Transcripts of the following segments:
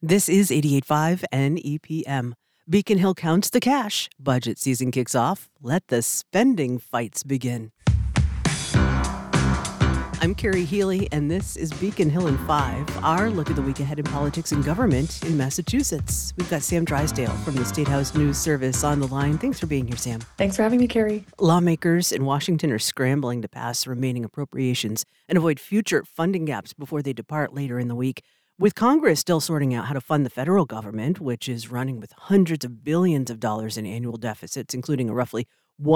This is 88.5 NEPM. Beacon Hill counts the cash. Budget season kicks off. Let the spending fights begin. I'm Carrie Healy, and this is Beacon Hill in 5, our look at the week ahead in politics and government in Massachusetts. We've got Sam Drysdale from the State House News Service on the line. Thanks for being here, Sam. Thanks for having me, Carrie. Lawmakers in Washington are scrambling to pass remaining appropriations and avoid future funding gaps before they depart later in the week. With Congress still sorting out how to fund the federal government, which is running with hundreds of billions of dollars in annual deficits, including a roughly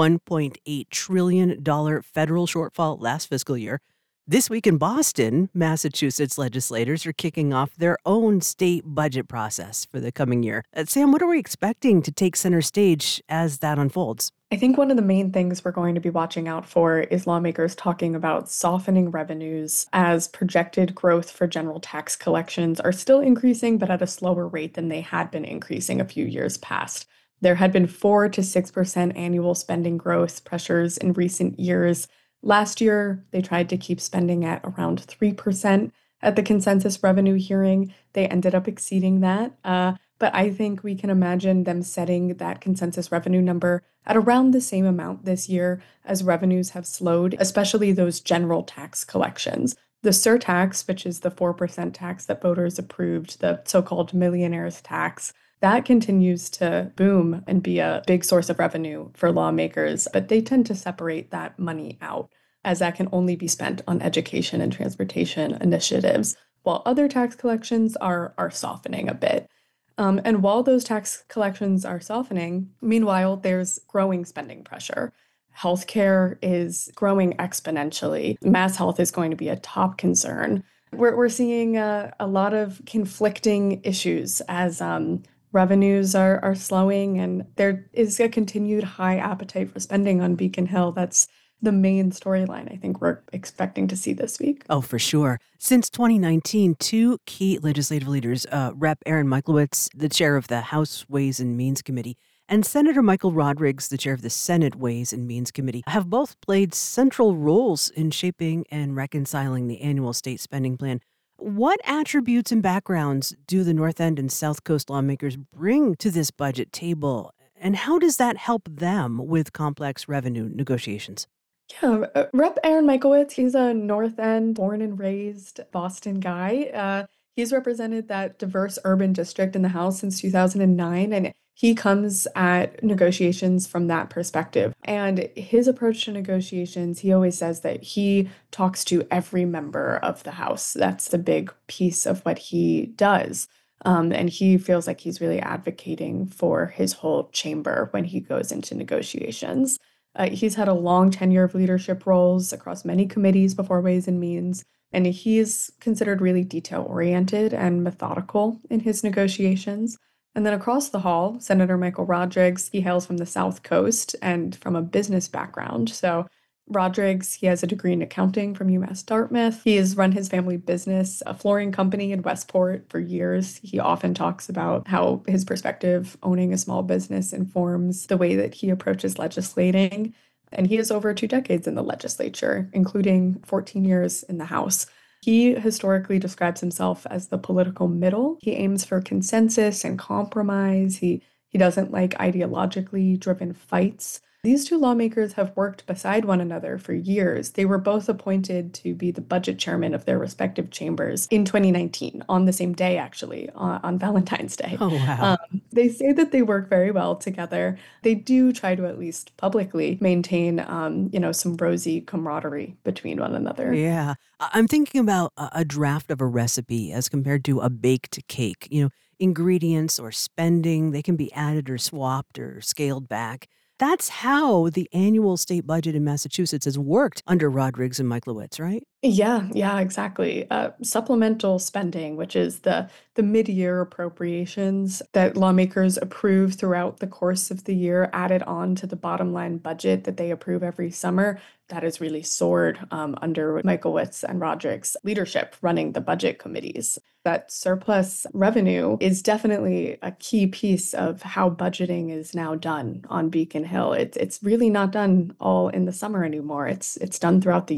$1.8 trillion federal shortfall last fiscal year. This week in Boston, Massachusetts legislators are kicking off their own state budget process for the coming year. Sam, what are we expecting to take center stage as that unfolds? I think one of the main things we're going to be watching out for is lawmakers talking about softening revenues as projected growth for general tax collections are still increasing, but at a slower rate than they had been increasing a few years past. There had been 4 to 6% annual spending growth pressures in recent years. Last year, they tried to keep spending at around 3% at the consensus revenue hearing. They ended up exceeding that. But I think we can imagine them setting that consensus revenue number at around the same amount this year as revenues have slowed, especially those general tax collections. The surtax, which is the 4% tax that voters approved, the so-called millionaire's tax, that continues to boom and be a big source of revenue for lawmakers, but they tend to separate that money out, as that can only be spent on education and transportation initiatives, while other tax collections are softening a bit. And while those tax collections are softening, meanwhile, there's growing spending pressure. Healthcare is growing exponentially. Mass health is going to be a top concern. We're seeing a lot of conflicting issues as revenues are slowing, and there is a continued high appetite for spending on Beacon Hill. That's the main storyline I think we're expecting to see this week. Oh, for sure. Since 2019, two key legislative leaders, Rep. Aaron Miklowitz, the chair of the House Ways and Means Committee, and Senator Michael Rodrigues, the chair of the Senate Ways and Means Committee, have both played central roles in shaping and reconciling the annual state spending plan. What attributes and backgrounds do the North End and South Coast lawmakers bring to this budget table? And how does that help them with complex revenue negotiations? Yeah, Rep. Aaron Miklowitz, he's a North End, born and raised Boston guy. He's represented that diverse urban district in the House since 2009, and he comes at negotiations from that perspective. And his approach to negotiations, he always says that he talks to every member of the House. That's the big piece of what he does. And he feels like he's really advocating for his whole chamber when he goes into negotiations. He's had a long tenure of leadership roles across many committees before Ways and Means, and he's considered really detail-oriented and methodical in his negotiations. And then across the hall, Senator Michael Rodrigues, he hails from the South Coast and from a business background. So Rodrigues, he has a degree in accounting from UMass Dartmouth. He has run his family business, a flooring company in Westport, for years. He often talks about how his perspective owning a small business informs the way that he approaches legislating. And he has over 2 decades in the legislature, including 14 years in the House. He historically describes himself as the political middle. He aims for consensus and compromise. He doesn't like ideologically driven fights. These two lawmakers have worked beside one another for years. They were both appointed to be the budget chairman of their respective chambers in 2019, on the same day, actually, on Valentine's Day. Oh, wow. They say that they work very well together. They do try to at least publicly maintain, some rosy camaraderie between one another. Yeah. I'm thinking about a draft of a recipe as compared to a baked cake. Ingredients or spending, they can be added or swapped or scaled back. That's how the annual state budget in Massachusetts has worked under Rodrigues and Miklowitz, right? Yeah, exactly. Supplemental spending, which is the mid-year appropriations that lawmakers approve throughout the course of the year, added on to the bottom line budget that they approve every summer. That has really soared under Miklowitz and Rodrigues' leadership running the budget committees. That surplus revenue is definitely a key piece of how budgeting is now done on Beacon Hill. It's really not done all in the summer anymore. It's done throughout the year.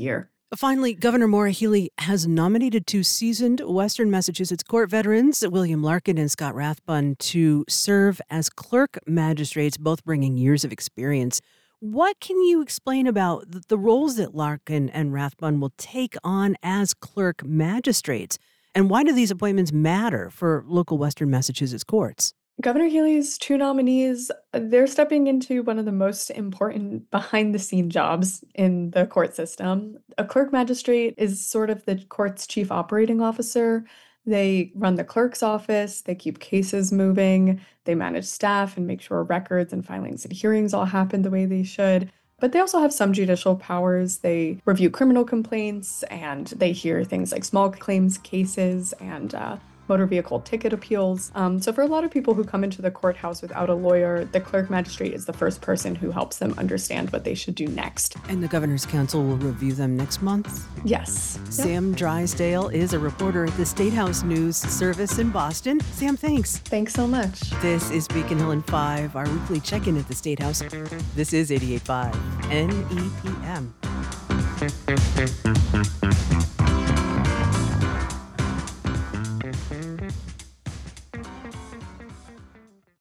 Finally, Governor Maura Healey has nominated two seasoned Western Massachusetts court veterans, William Larkin and Scott Rathbun, to serve as clerk magistrates, both bringing years of experience. What can you explain about the roles that Larkin and Rathbun will take on as clerk magistrates? And why do these appointments matter for local Western Massachusetts courts? Governor Healey's two nominees, they're stepping into one of the most important behind-the-scene jobs in the court system. A clerk magistrate is sort of the court's chief operating officer. They run the clerk's office, they keep cases moving, they manage staff and make sure records and filings and hearings all happen the way they should. But they also have some judicial powers. They review criminal complaints and they hear things like small claims cases and motor vehicle ticket appeals. So for a lot of people who come into the courthouse without a lawyer, the clerk magistrate is the first person who helps them understand what they should do next. And the Governor's Council will review them next month? Yes. Sam Drysdale is a reporter at the State House News Service in Boston. Sam, thanks. Thanks so much. This is Beacon Hill in 5, our weekly check-in at the State House. This is 88.5 NEPM.